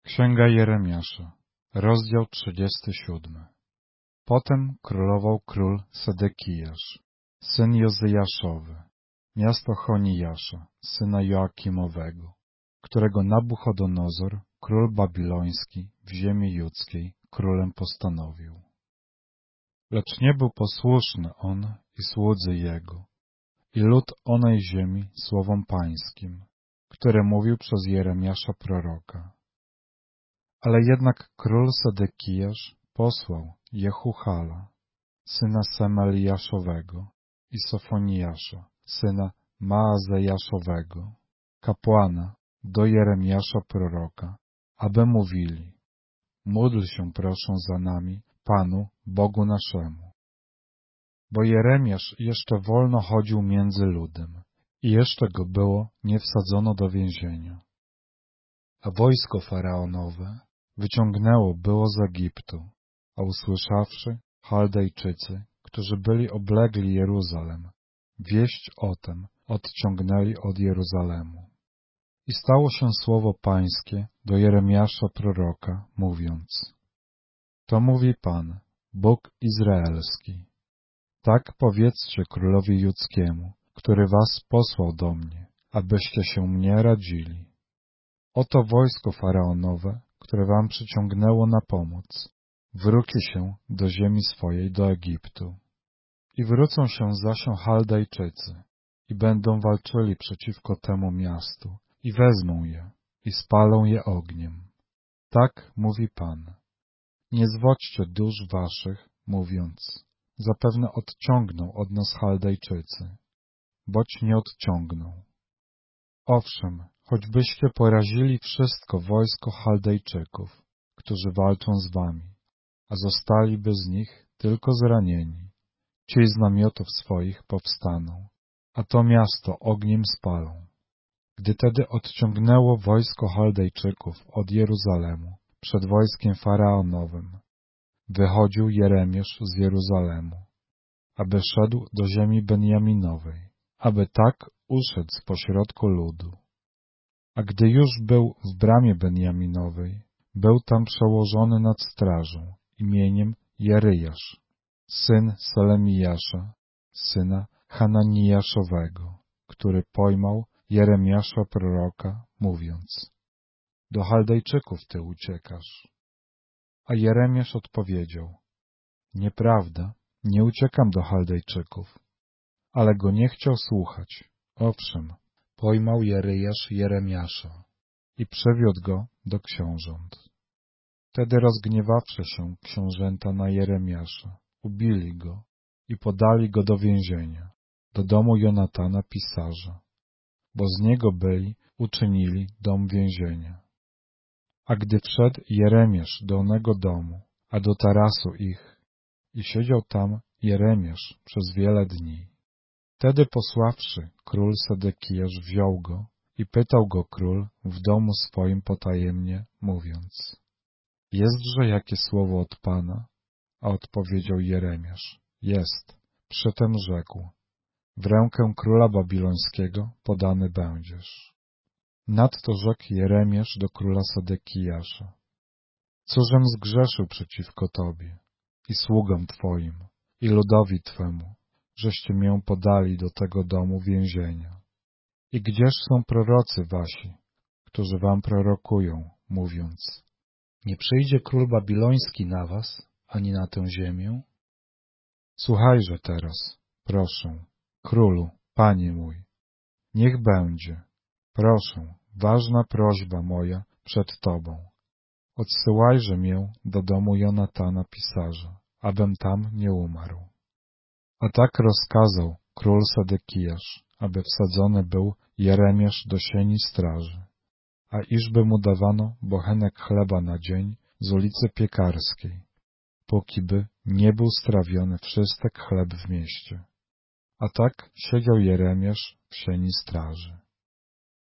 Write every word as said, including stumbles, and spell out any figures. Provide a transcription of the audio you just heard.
Księga Jeremiasza, rozdział trzydziesty siódmy. Potem królował król Sedekijasz, syn Jozyjaszowy, miasto Chonijasza, syna Joakimowego, którego Nabuchodonozor, król babiloński, w ziemi judzkiej królem postanowił. Lecz nie był posłuszny on i słudzy jego, i lud onej ziemi słowom pańskim, które mówił przez Jeremiasza proroka. Ale jednak król Sedekijasz posłał Jehuchala, syna Semeliaszowego, i Sofoniasza, syna Maazejaszowego, kapłana, do Jeremiasza proroka, aby mówili: módl się proszę za nami, Panu, Bogu naszemu. Bo Jeremiasz jeszcze wolno chodził między ludem i jeszcze go było nie wsadzono do więzienia. A wojsko faraonowe wyciągnęło było z Egiptu, a usłyszawszy, Chaldejczycy, którzy byli oblegli Jeruzalem, wieść o tem odciągnęli od Jeruzalemu. I stało się słowo pańskie do Jeremiasza proroka, mówiąc: to mówi Pan, Bóg Izraelski. Tak powiedzcie królowi judzkiemu, który was posłał do mnie, abyście się mnie radzili. Oto wojsko faraonowe, które wam przyciągnęło na pomoc, wróci się do ziemi swojej, do Egiptu. I wrócą się zaś Chaldejczycy i będą walczyli przeciwko temu miastu i wezmą je i spalą je ogniem. Tak mówi Pan. Nie zwodźcie dusz waszych, mówiąc: zapewne odciągną od nas Chaldejczycy, boć nie odciągną. Owszem, choćbyście porazili wszystko wojsko Chaldejczyków, którzy walczą z wami, a zostaliby z nich tylko zranieni, ci z namiotów swoich powstaną, a to miasto ogniem spalą. Gdy tedy odciągnęło wojsko Chaldejczyków od Jeruzalemu przed wojskiem faraonowym, wychodził Jeremiasz z Jeruzalemu, aby szedł do ziemi Benjaminowej, aby tak uszedł z pośrodku ludu. A gdy już był w bramie Benjaminowej, był tam przełożony nad strażą imieniem Jeryjasz, syn Selemijasza, syna Hananijaszowego, który pojmał Jeremiasza proroka, mówiąc: do Chaldejczyków ty uciekasz. A Jeremiasz odpowiedział: nieprawda, nie uciekam do Chaldejczyków. Ale go nie chciał słuchać. Owszem, pojmał Jeryjasz Jeremiasza i przywiódł go do książąt. Wtedy rozgniewawszy się książęta na Jeremiasza, ubili go i podali go do więzienia, do domu Jonatana pisarza, bo z niego byli uczynili dom więzienia. A gdy wszedł Jeremiasz do onego domu, a do tarasu ich, i siedział tam Jeremiasz przez wiele dni. Wtedy posławszy, król Sedekijasz wziął go i pytał go król w domu swoim potajemnie, mówiąc: jestże jakie słowo od Pana? A odpowiedział Jeremiasz: jest. Przytem rzekł: w rękę króla babilońskiego podany będziesz. Nadto rzekł Jeremiasz do króla Sedekijasza: cóżem zgrzeszył przeciwko Tobie i sługom Twoim i ludowi Twemu, żeście mię podali do tego domu więzienia? I gdzież są prorocy wasi, którzy wam prorokują, mówiąc: nie przyjdzie król babiloński na was, ani na tę ziemię? Słuchajże teraz, proszę, królu, panie mój, niech będzie, proszę, ważna prośba moja przed Tobą. Odsyłajże mię do domu Jonatana pisarza, abym tam nie umarł. A tak rozkazał król Sedekijasz, aby wsadzony był Jeremiasz do sieni straży, a iżby mu dawano bochenek chleba na dzień z ulicy Piekarskiej, póki by nie był strawiony wszystek chleb w mieście. A tak siedział Jeremiasz w sieni straży.